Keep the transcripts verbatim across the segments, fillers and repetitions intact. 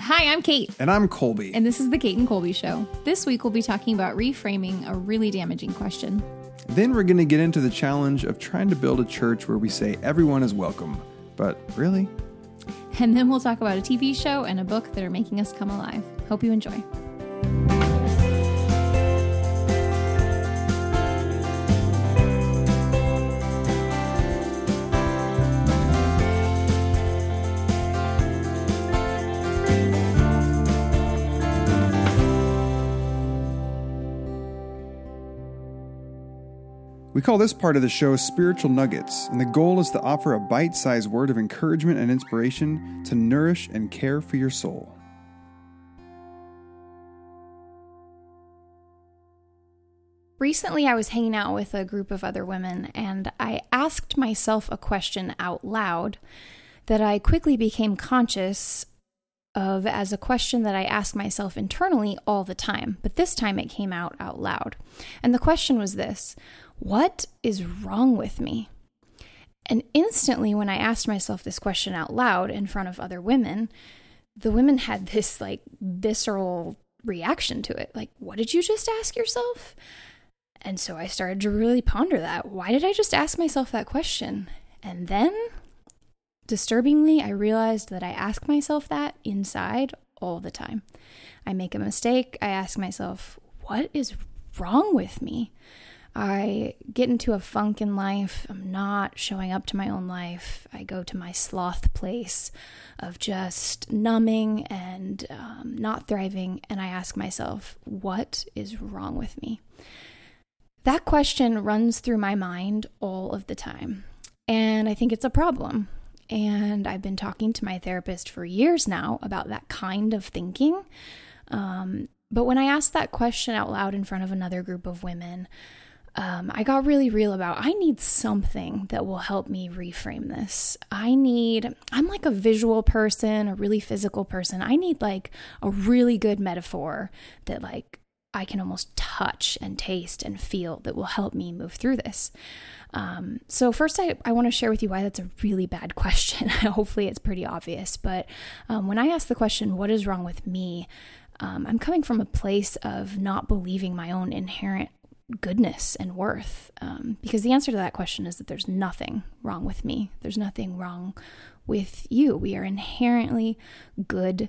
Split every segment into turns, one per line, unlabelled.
Hi, I'm Kate.
And I'm Colby.
And this is the Kate and Colby Show. This week we'll be talking about reframing a really damaging question.
Then we're going to get into the challenge of trying to build a church where we say everyone is welcome. But really?
And then we'll talk about a T V show and a book that are making us come alive. Hope you enjoy.
We call this part of the show Spiritual Nuggets, and the goal is to offer a bite-sized word of encouragement and inspiration to nourish and care for your soul.
Recently, I was hanging out with a group of other women, and I asked myself a question out loud that I quickly became conscious of as a question that I ask myself internally all the time, but this time it came out out loud. And the question was this: what is wrong with me? And instantly, when I asked myself this question out loud in front of other women, the women had this like visceral reaction to it. Like, what did you just ask yourself? And so I started to really ponder that. Why did I just ask myself that question? And then, disturbingly, I realized that I ask myself that inside all the time. I make a mistake. I ask myself, what is wrong with me? I get into a funk in life. I'm not showing up to my own life. I go to my sloth place of just numbing and um, not thriving. And I ask myself, what is wrong with me? That question runs through my mind all of the time. And I think it's a problem. And I've been talking to my therapist for years now about that kind of thinking. Um, but when I asked that question out loud in front of another group of women, Um, I got really real about, I need something that will help me reframe this. I need, I'm like a visual person, a really physical person. I need like a really good metaphor that like I can almost touch and taste and feel that will help me move through this. Um, so first I, I want to share with you why that's a really bad question. Hopefully it's pretty obvious. But um, when I ask the question, what is wrong with me? Um, I'm coming from a place of not believing my own inherent goodness and worth, um, because the answer to that question is that there's nothing wrong with me. There's nothing wrong with you. We are inherently good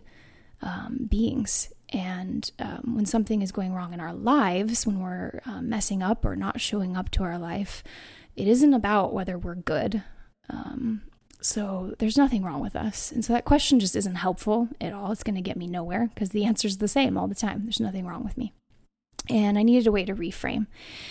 um, beings. And um, when something is going wrong in our lives, when we're uh, messing up or not showing up to our life, it isn't about whether we're good. Um, so there's nothing wrong with us. And so that question just isn't helpful at all. It's going to get me nowhere because the answer is the same all the time. There's nothing wrong with me. And I needed a way to reframe.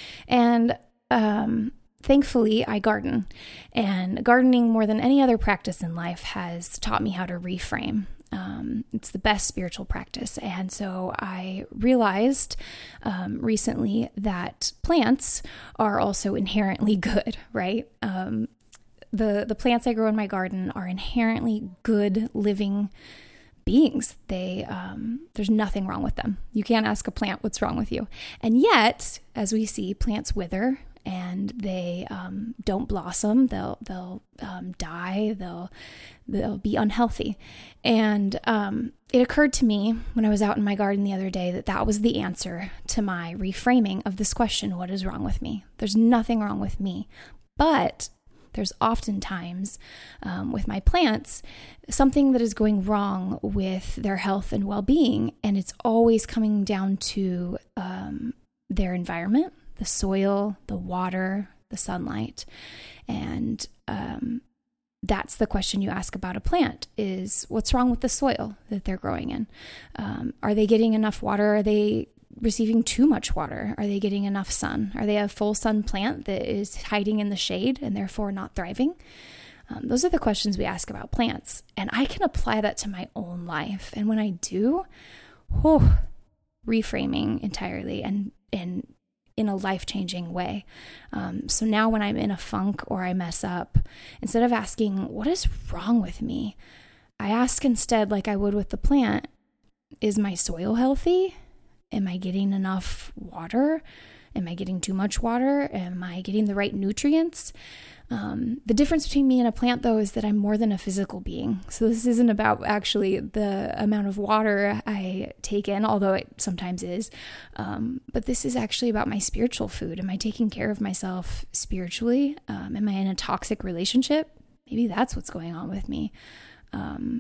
And um, thankfully, I garden. And gardening, more than any other practice in life, has taught me how to reframe. Um, it's the best spiritual practice. And so I realized um, recently that plants are also inherently good, right? Um, the, the plants I grow in my garden are inherently good, living beings. They, um, there's nothing wrong with them. You can't ask a plant what's wrong with you. And yet, as we see, plants wither and they um, don't blossom. They'll they'll um, die. They'll they'll be unhealthy. And um, it occurred to me when I was out in my garden the other day that that was the answer to my reframing of this question: what is wrong with me? There's nothing wrong with me, but there's oftentimes um, with my plants something that is going wrong with their health and well-being, and it's always coming down to um, their environment, the soil, the water, the sunlight. And um, that's the question you ask about a plant: is what's wrong with the soil that they're growing in? Um, are they getting enough water? Are they receiving too much water? Are they getting enough sun? Are they a full sun plant that is hiding in the shade and therefore not thriving? Um, those are the questions we ask about plants. And I can apply that to my own life. And when I do, oh, reframing entirely and, and in a life-changing way. Um, so now when I'm in a funk or I mess up, instead of asking, what is wrong with me? I ask instead, like I would with the plant, is my soil healthy? Am I getting enough water? Am I getting too much water? Am I getting the right nutrients? Um, the difference between me and a plant, though, is that I'm more than a physical being. So this isn't about actually the amount of water I take in, although it sometimes is. Um, but this is actually about my spiritual food. Am I taking care of myself spiritually? Um, am I in a toxic relationship? Maybe that's what's going on with me. Um,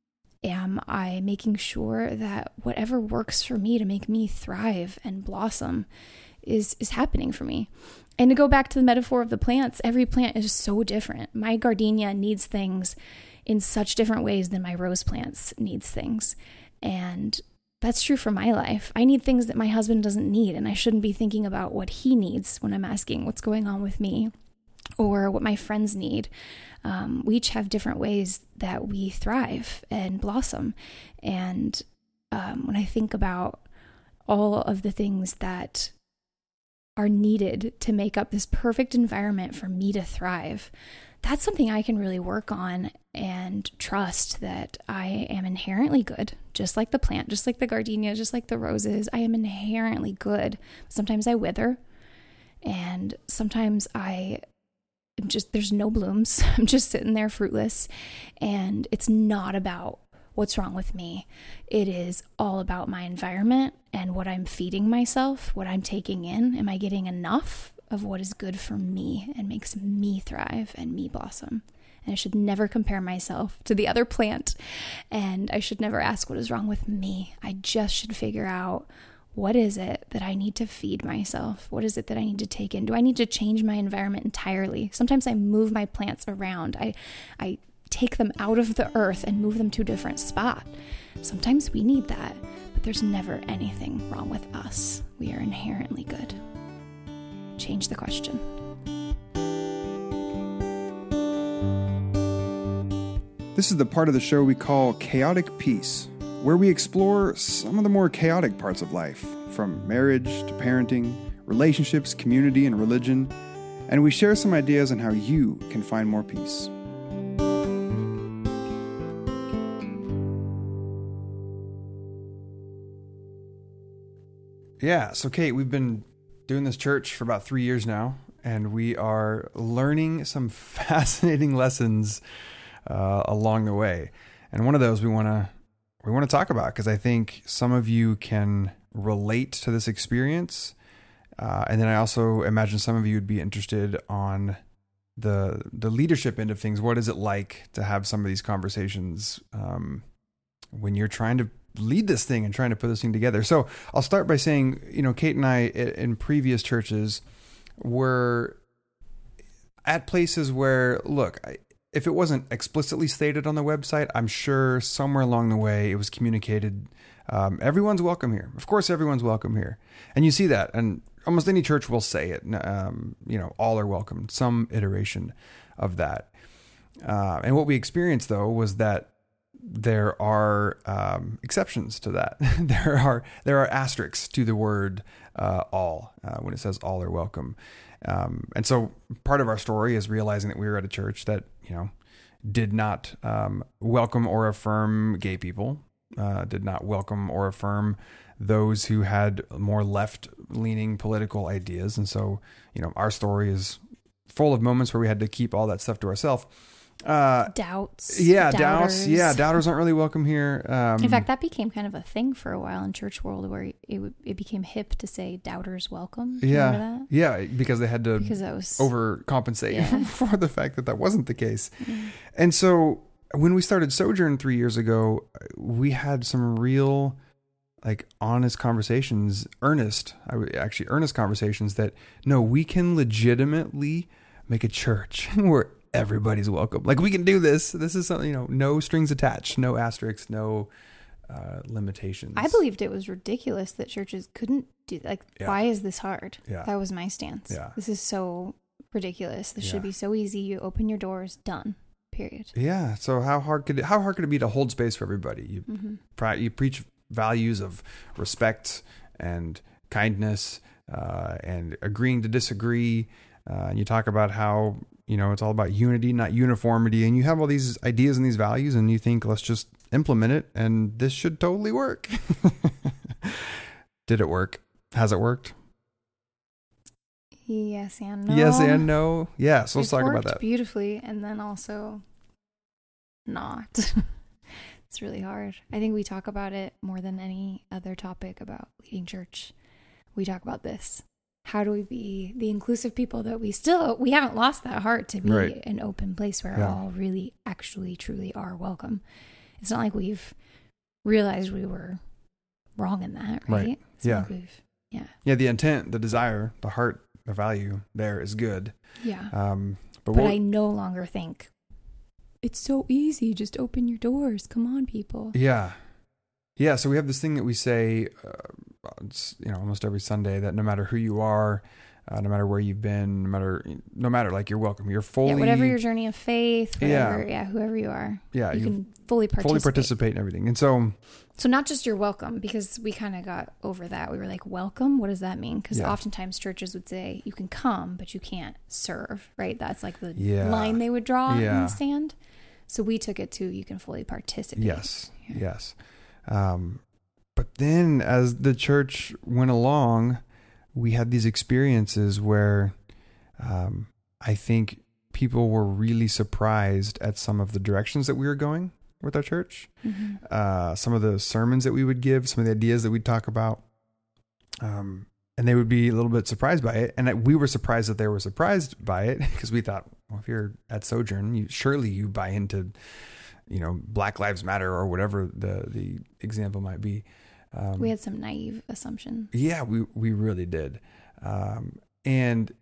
am I making sure that whatever works for me to make me thrive and blossom is, is happening for me? And to go back to the metaphor of the plants, every plant is so different. My gardenia needs things in such different ways than my rose plants needs things. And that's true for my life. I need things that my husband doesn't need, and I shouldn't be thinking about what he needs when I'm asking what's going on with me or what my friends need. Um, we each have different ways that we thrive and blossom. And um, when I think about all of the things that are needed to make up this perfect environment for me to thrive, that's something I can really work on and trust that I am inherently good, just like the plant, just like the gardenia, just like the roses. I am inherently good. Sometimes I wither, and sometimes I am just, there's no blooms. I'm just sitting there fruitless, and it's not about what's wrong with me. It is all about my environment and what I'm feeding myself, what I'm taking in. Am I getting enough of what is good for me and makes me thrive and me blossom? And I should never compare myself to the other plant, and I should never ask what is wrong with me. I just should figure out, what is it that I need to feed myself? What is it that I need to take in? Do I need to change my environment entirely? Sometimes I move my plants around. I, I take them out of the earth and move them to a different spot. Sometimes we need that, but there's never anything wrong with us. We are inherently good. Change the question.
This is the part of the show we call Chaotic Peace, where we explore some of the more chaotic parts of life, from marriage to parenting, relationships, community, and religion, and we share some ideas on how you can find more peace. Yeah, so Kate, we've been doing this church for about three years now, and we are learning some fascinating lessons uh, along the way. And one of those we want to we want to talk about, because I think some of you can relate to this experience, uh, and then I also imagine some of you would be interested on the the leadership end of things. What is it like to have some of these conversations um, when you're trying to lead this thing and trying to put this thing together? So I'll start by saying, you know, Kate and I in previous churches were at places where, look, if it wasn't explicitly stated on the website, I'm sure somewhere along the way it was communicated. Um, everyone's welcome here. Of course, everyone's welcome here. And you see that, and almost any church will say it. Um, you know, all are welcome, some iteration of that. Uh, and what we experienced, though, was that there are um, exceptions to that. there are there are asterisks to the word uh, all uh, when it says all are welcome. Um, and so part of our story is realizing that we were at a church that, you know, did not um, welcome or affirm gay people, uh, did not welcome or affirm those who had more left-leaning political ideas. And so, you know, our story is full of moments where we had to keep all that stuff to ourselves. Uh,
doubts.
Yeah,
doubters.
doubts. Yeah, doubters aren't really welcome here. Um,
in fact, that became kind of a thing for a while in church world, where it it became hip to say doubters welcome.
Yeah,
Remember that?
Yeah, because they had to
because that was
overcompensate
yeah.
for the fact that that wasn't the case.
Mm-hmm.
And so when we started Sojourn three years ago, we had some real, like, honest conversations, earnest, I would actually earnest conversations that, no, we can legitimately make a church where everybody's welcome. Like, we can do this. This is something, you know, no strings attached, no asterisks, no uh, limitations.
I believed it was ridiculous that churches couldn't do that. Like,
Yeah.
why is this hard?
Yeah.
That was my stance.
Yeah.
This is so ridiculous. This
Yeah.
should be so easy. You open your doors, done. Period.
Yeah. So how hard could it, how hard could it be to hold space for everybody? You
Mm-hmm.
pri- you preach values of respect and kindness uh, and agreeing to disagree. Uh, and you talk about how, you know, it's all about unity, not uniformity. And you have all these ideas and these values, and you think, let's just implement it, and this should totally work. Did it work? Has it worked?
Yes and no.
Yes and no. Yeah, so let's
It's
talk about
worked
that.
beautifully, and then also not. It's really hard. I think we talk about it more than any other topic about leading church. We talk about this. How do we be the inclusive people that we still, we haven't lost that heart to be
Right.
an open place where
Yeah.
all really, actually, truly are welcome. It's not like we've realized we were wrong in that, right?
Right.
It's not
Yeah.
like we've, yeah.
Yeah, the intent, the desire, the heart, the value there is good.
Yeah.
Um, but
But
what,
I no longer think it's so easy. Just open your doors. Come on, people.
yeah. Yeah, so we have this thing that we say, uh, it's, you know, almost every Sunday, that no matter who you are, uh, no matter where you've been, no matter, no matter, like, you're welcome. You're fully,
Yeah, whatever your journey of faith, whatever, yeah,
Yeah.
whoever you are,
yeah,
you
you
can fully participate.
fully participate in everything. And so,
So not just you're welcome, because we kind of got over that. We were like, welcome? What does that mean? Because
Yeah.
oftentimes churches would say you can come, but you can't serve, right? That's like the
Yeah.
line they would draw in
Yeah.
the stand. So we took it to you can fully participate.
yes,
Yeah.
yes. Um, but then as the church went along, we had these experiences where um, I think people were really surprised at some of the directions that we were going with our church.
Mhm.
Uh, some of the sermons that we would give, some of the ideas that we'd talk about. Um, and they would be a little bit surprised by it. And we were surprised that they were surprised by it, because we thought, well, if you're at Sojourn, you, surely you buy into, you know, Black Lives Matter or whatever the, the example might be. Um,
We had some naive assumptions.
yeah, we, we really did. Um, and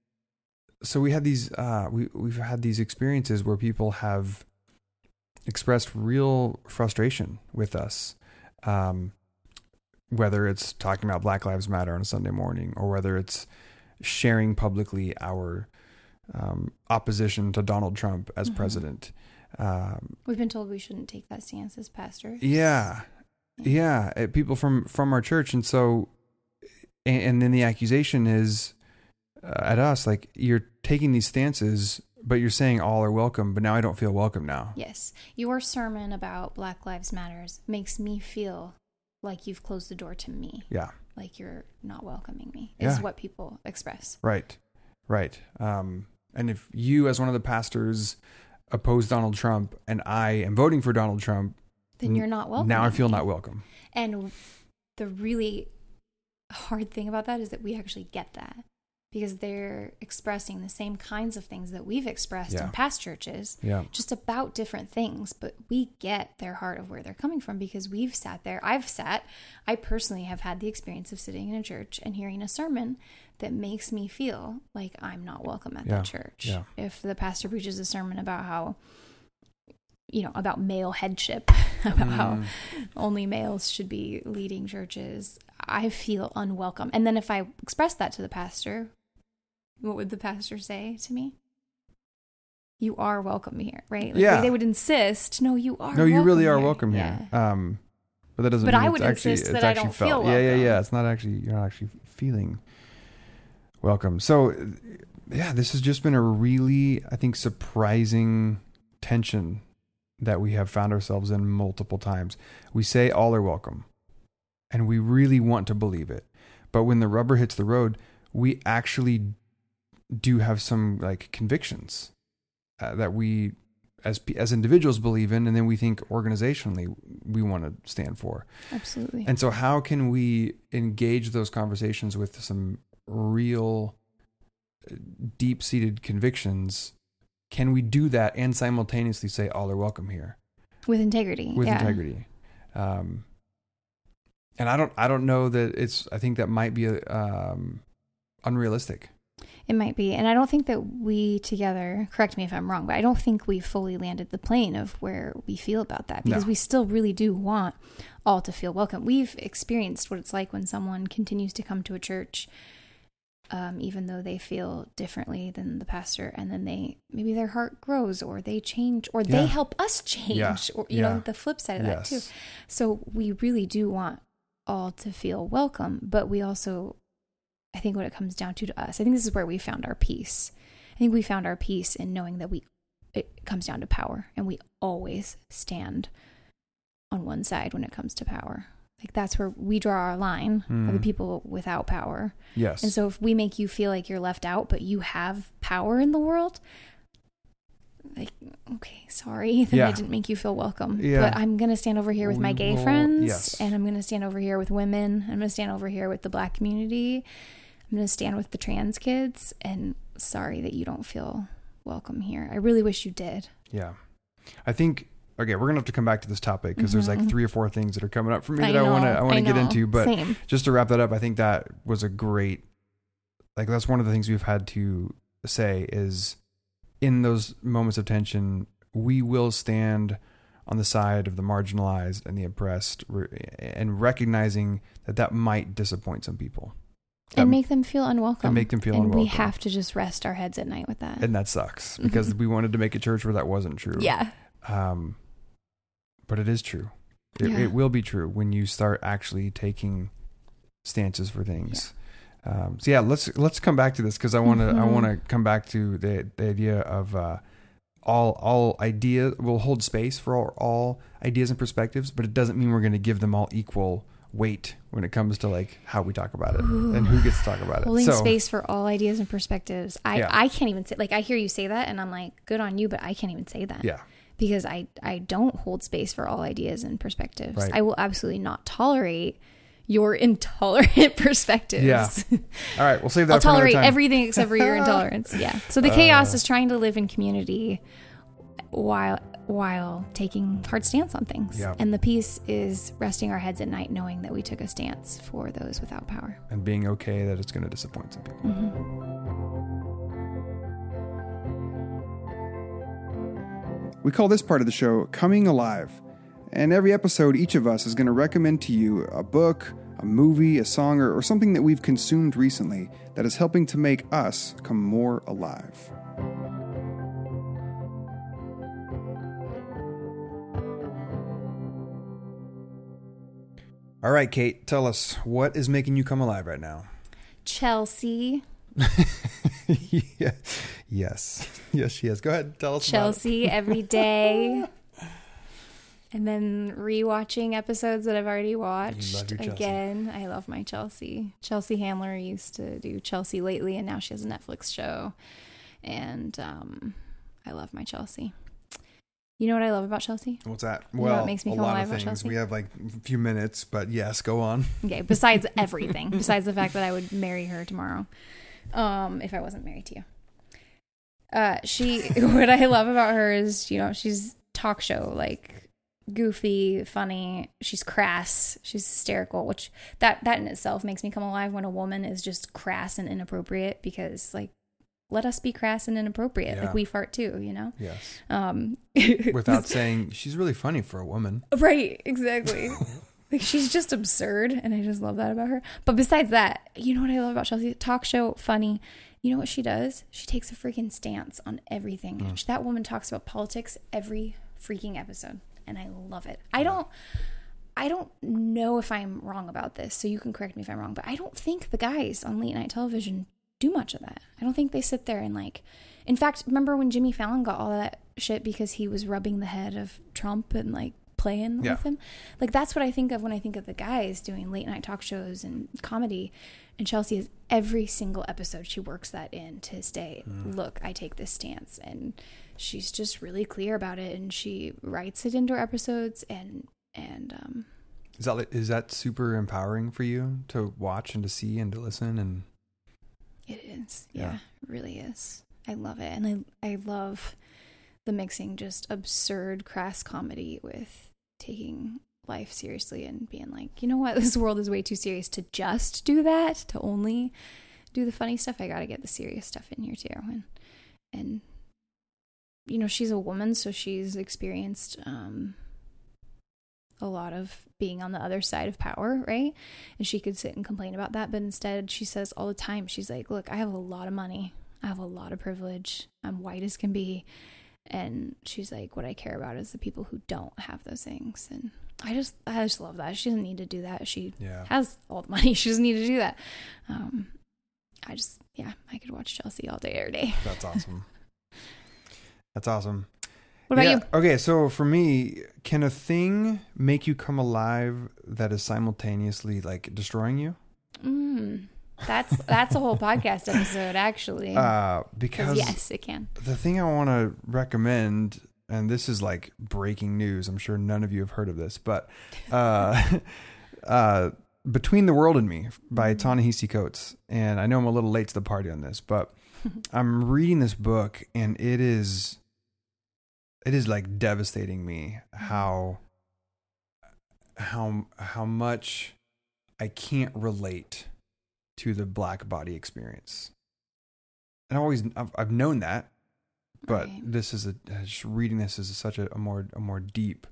so we had these, uh, we, we've had these experiences where people have expressed real frustration with us. Um, whether it's talking about Black Lives Matter on a Sunday morning, or whether it's sharing publicly our um, opposition to Donald Trump as
Mhm.
president. Um,
We've been told we shouldn't take that stance as pastors.
yeah, yeah, uh, people from, from our church. And so, and, and then the accusation is uh, at us, like, you're taking these stances, but you're saying all are welcome, but now I don't feel welcome now.
Yes. Your sermon about Black Lives Matters makes me feel like you've closed the door to me.
Yeah.
Like you're not welcoming me, is
Yeah.
what people express.
Right. Right. Um, and if you, as one of the pastors, oppose Donald Trump and I am voting for Donald Trump,
Then you're not welcome.
now I feel not welcome.
And the really hard thing about that is that we actually get that, because they're expressing the same kinds of things that we've expressed
Yeah.
in past churches,
Yeah.
just about different things. But we get their heart of where they're coming from, because we've sat there. I've sat, I personally have had the experience of sitting in a church and hearing a sermon that makes me feel like I'm not welcome at
Yeah.
that church.
Yeah.
If the pastor preaches a sermon about how, you know, about male headship, about how
Mm.
only males should be leading churches, I feel unwelcome. And then if I express that to the pastor, what would the pastor say to me? You are welcome here, right? Like
Yeah.
They, they would insist, no, you are
No, you really are
here."
welcome
Yeah.
here. Um, but that doesn't
But
mean
I
it's
would
actually,
insist
it's
that I
actually
don't
felt.
feel
Yeah, yeah,
welcome.
yeah. It's not actually, you're not actually feeling welcome. So, yeah, this has just been a really, I think, surprising tension that we have found ourselves in multiple times. We say all are welcome, and we really want to believe it. But when the rubber hits the road, we actually do have some like convictions uh, that we as as individuals believe in, and then we think organizationally we want to stand for.
Absolutely.
And so how can we engage those conversations with some real deep-seated convictions? Can we do that and simultaneously say all are welcome here
With integrity.
with
yeah.
integrity? Um, and I don't I don't know that it's I think that might be um, unrealistic.
It might be. And I don't think that we together, correct me if I'm wrong, but I don't think we fully landed the plane of where we feel about that, because
No.
we still really do want all to feel welcome. We've experienced what it's like when someone continues to come to a church, um, even though they feel differently than the pastor, and then they, maybe their heart grows, or they change, or
Yeah.
they help us change,
Yeah.
or, you
Yeah.
know, the flip side of that
Yes.
too. So we really do want all to feel welcome, but we also, I think what it comes down to to us, I think this is where we found our peace. I think we found our peace in knowing that we, it comes down to power, and we always stand on one side when it comes to power. Like that's where we draw our line,
Mm.
are the people without power.
Yes.
And so if we make you feel like you're left out, but you have power in the world, like, okay, sorry that
Yeah.
I didn't make you feel welcome.
Yeah.
But I'm going to stand over here with
We
my gay
will-
friends.
yes.
And I'm going to stand over here with women. I'm going to stand over here with the Black community. I'm going to stand with the trans kids. And sorry that you don't feel welcome here. I really wish you did.
Yeah. I think, okay, we're going to have to come back to this topic because there's like
Mhm.
three or four things that are coming up for me
I
that I
know,
want to, I want
I
to get
know.
into. But
Same.
just to wrap that up, I think that was a great, like, that's one of the things we've had to say is in those moments of tension, we will stand on the side of the marginalized and the oppressed, and recognizing that that might disappoint some people.
And
That-
make them feel unwelcome.
and make them feel
and
unwelcome.
we have to just rest our heads at night with that.
And that sucks because we wanted to make a church where that wasn't true.
Yeah.
Um, but it is true. It,
Yeah.
it will be true when you start actually taking stances for things. Um, so yeah, let's let's come back to this because I want to I
Mhm.
want to come back to the the idea of uh, all all ideas. We'll hold space for all, all ideas and perspectives, but it doesn't mean we're going to give them all equal weight when it comes to like how we talk about it
Ooh.
and who gets to talk about it.
Holding
so,
space for all ideas and perspectives. I,
Yeah.
I can't even say, like, I hear you say that and I'm like, good on you, but I can't even say that.
Yeah.
Because I, I don't hold space for all ideas and perspectives.
Right.
I will absolutely not tolerate your intolerant perspectives.
Yeah. All right, we'll save that
I'll
for another
tolerate
time.
everything except for your intolerance. Yeah. So the chaos
Uh.
is trying to live in community while while taking hard stance on things.
Yeah.
And the peace is resting our heads at night knowing that we took a stance for those without power.
And being okay that it's going to disappoint some people. We call this part of the show Coming Alive. And every episode, each of us is going to recommend to you a book, a movie, a song, or, or something that we've consumed recently that is helping to make us come more alive. All right, Kate, tell us, what is making you come alive right now?
Chelsea.
yeah. Yes. Yes, she is. Go ahead. Tell us
Chelsea every day. And then rewatching episodes that I've already watched.
You love your Chelsea.
Again, I love my Chelsea. Chelsea Handler used to do Chelsea lately, and now she has a Netflix show. And um, I love my Chelsea. You know what I love about Chelsea?
What's that?
You know
Well,
what makes me
a
come
lot
alive
of
about
things.
Chelsea?
We have like a few minutes, but yes, go on.
Okay, besides everything, besides the fact that I would marry her tomorrow, um, if I wasn't married to you. Uh, she, what I love about her is, you know, she's talk show, like goofy, funny. She's crass. She's hysterical, which that, that in itself makes me come alive when a woman is just crass and inappropriate, because like, let us be crass and inappropriate.
Yeah.
Like we fart too, you know?
Yes.
Um,
Without saying, she's really funny for a woman.
Right, exactly. Like she's just absurd, and I just love that about her. But besides that, you know what I love about Chelsea? Talk show, funny. You know what she does? She takes a freaking stance on everything.
Mm.
That woman talks about politics every freaking episode, and I love it. I don't I don't know if I'm wrong about this, so you can correct me if I'm wrong, but I don't think the guys on late night television do much of that. I don't think they sit there and like, in fact, remember when Jimmy Fallon got all that shit because he was rubbing the head of Trump and like playing
Yeah.
with him? Like that's what I think of when I think of the guys doing late night talk shows and comedy. And Chelsea is every single episode she works that in to stay,
Mm.
look, I take this stance, and she's just really clear about it, and she writes it into her episodes, and and um
Is that is that super empowering for you to watch and to see and to listen? And
it is.
Yeah.
Yeah, it really is. I love it. And I I love the mixing just absurd crass comedy with taking life seriously and being like, you know what, this world is way too serious to just do that, to only do the funny stuff. I got to get the serious stuff in here too. And and you know, she's a woman, so she's experienced um a lot of being on the other side of power, right? And she could sit and complain about that, but instead she says all the time, she's like, look, I have a lot of money, I have a lot of privilege, I'm white as can be, and she's like, what I care about is the people who don't have those things. And I just I just love that. She doesn't need to do that. She
yeah,
has all the money. She doesn't need to do that. um I just yeah I could watch Chelsea all day every day.
that's awesome. That's awesome.
What about
yeah.
you?
Okay, so for me, can a thing make you come alive that is simultaneously like destroying you?
Mm, that's that's a whole podcast episode, actually.
Uh, because
yes, it can.
The thing I want to recommend, and this is like breaking news. I'm sure none of you have heard of this, but uh, uh, Between the World and Me by Ta-Nehisi Coates. And I know I'm a little late to the party on this, but I'm reading this book, and it is, it is like devastating me how, how, how much I can't relate to the black body experience. And I always, I've, I've known that, but
Right.
this is a, just reading this is such a, a more, a more deep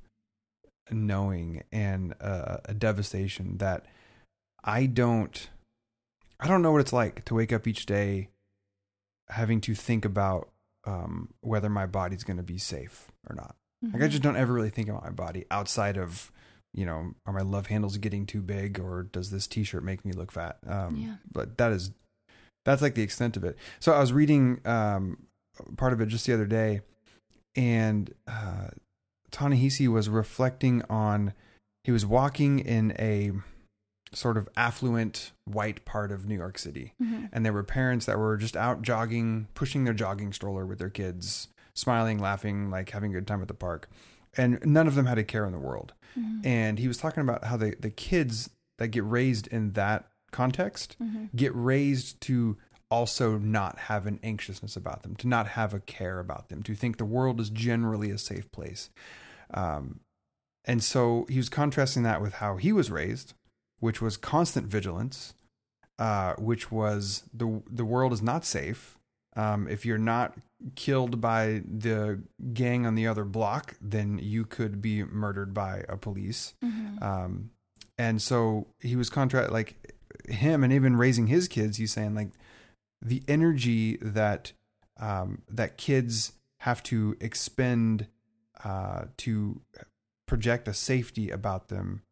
knowing and uh, a devastation that I don't, I don't know what it's like to wake up each day having to think about um, whether my body's going to be safe or not.
Mm-hmm.
Like I just don't ever really think about my body outside of, you know, are my love handles getting too big, or does this t-shirt make me look fat? Um,
Yeah.
But that is, that's like the extent of it. So I was reading um, part of it just the other day, and uh, Ta-Nehisi was reflecting on, he was walking in a sort of affluent white part of New York City.
Mm-hmm.
And there were parents that were just out jogging, pushing their jogging stroller with their kids, smiling, laughing, like having a good time at the park. And none of them had a care in the world.
Mm-hmm.
And he was talking about how the, the kids that get raised in that context
Mm-hmm.
get raised to also not have an anxiousness about them, to not have a care about them, to think the world is generally a safe place. Um, and so he was contrasting that with how he was raised, which was constant vigilance, uh, which was the the world is not safe. Um, if you're not killed by the gang on the other block, then you could be murdered by a police.
Mm-hmm.
Um, and so he was contra like him, and even raising his kids, he's saying like the energy that um, that kids have to expend uh, to project a safety about them.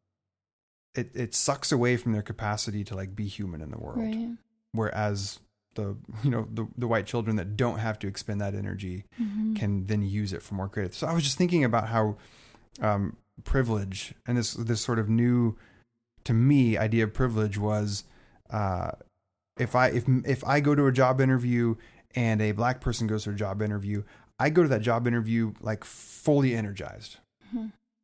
It it sucks away from their capacity to like be human in the world.
Right.
Whereas the you know the the white children that don't have to expend that energy
Mm-hmm.
can then use it for more creative. So I was just thinking about how um, privilege and this this sort of new to me idea of privilege was uh, if I if if I go to a job interview and a black person goes to a job interview, I go to that job interview like fully energized.
Mm-hmm.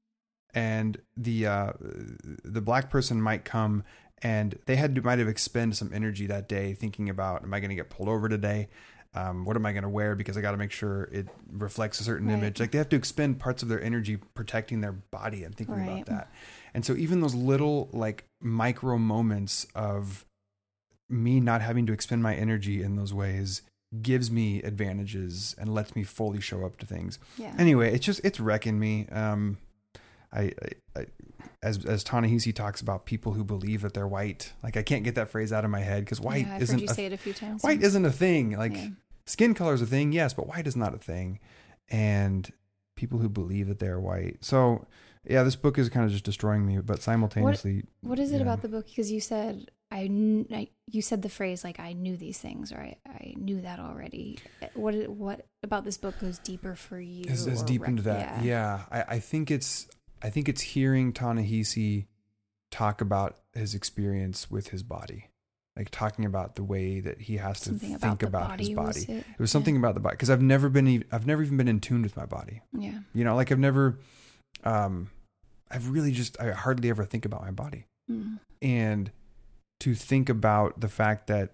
And the uh, the black person might come and they had to might have expended some energy that day thinking about, am I going to get pulled over today? Um, what am I going to wear? Because I got to make sure it reflects a certain
Right.
image. Like they have to expend parts of their energy protecting their body and thinking
Right.
about that. And so even those little like micro moments of me not having to expend my energy in those ways gives me advantages and lets me fully show up to things.
Yeah.
Anyway, it's just, it's wrecking me. Um, I, I, I as as Ta-Nehisi talks about people who believe that they're white, like I can't get that phrase out of my head because white
yeah, I've
isn't
heard you
a,
say it a few times.
white isn't a thing. Like
Yeah.
skin color is a thing, yes, but white is not a thing. And people who believe that they're white. So yeah, this book is kind of just destroying me, but simultaneously,
What is it
yeah.
about the book? Because you said I, kn- I, you said the phrase like I knew these things, or I, I knew that already. What what about this book goes deeper for you?
Is, is
or
deep
rec-
into that?
Yeah.
Yeah, I, I think it's I think it's hearing Ta-Nehisi talk about his experience with his body, like talking about the way that he has to
Something
think
the
about his body.
Was it?
It was something
yeah.
about the body because I've never been e- I've never even been in tune with my body.
Yeah.
You know, like I've never, um, I've really just I hardly ever think about my body,
Mm.
and to think about the fact that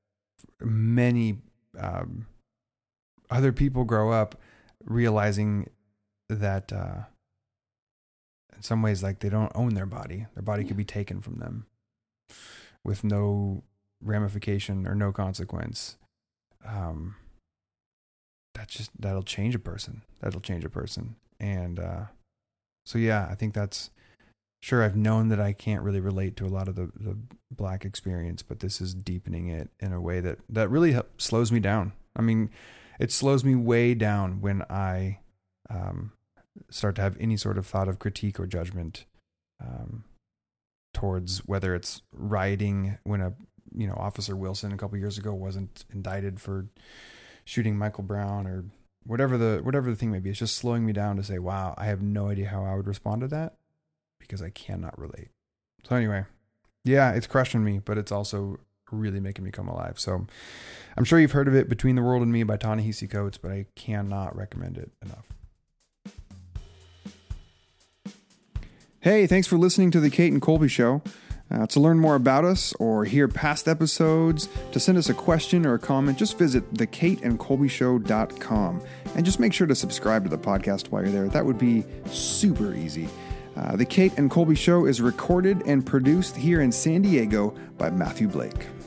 many um, other people grow up realizing that uh, in some ways, like they don't own their body. Their body
Yeah.
could be taken from them with no ramification or no consequence. Um, that's just, that'll change a person. That'll change a person. And uh, so, yeah, I think that's, sure, I've known that I can't really relate to a lot of the, the black experience, but this is deepening it in a way that, that really help, slows me down. I mean, it slows me way down when I um, start to have any sort of thought of critique or judgment um, towards whether it's rioting when a, you know, Officer Wilson a couple years ago wasn't indicted for shooting Michael Brown, or whatever the whatever the thing may be, it's just slowing me down to say, wow, I have no idea how I would respond to that because I cannot relate. So anyway, yeah, it's crushing me, but it's also really making me come alive. So I'm sure you've heard of it, Between the World and Me by Ta-Nehisi Coates, but I cannot recommend it enough. Hey, thanks for listening to the Kate and Colby Show. Uh, to learn more about us or hear past episodes, to send us a question or a comment, just visit the kate and colby show dot com. And just make sure to subscribe to the podcast while you're there. That would be super easy. Uh, the Kate and Colby Show is recorded and produced here in San Diego by Matthew Blake.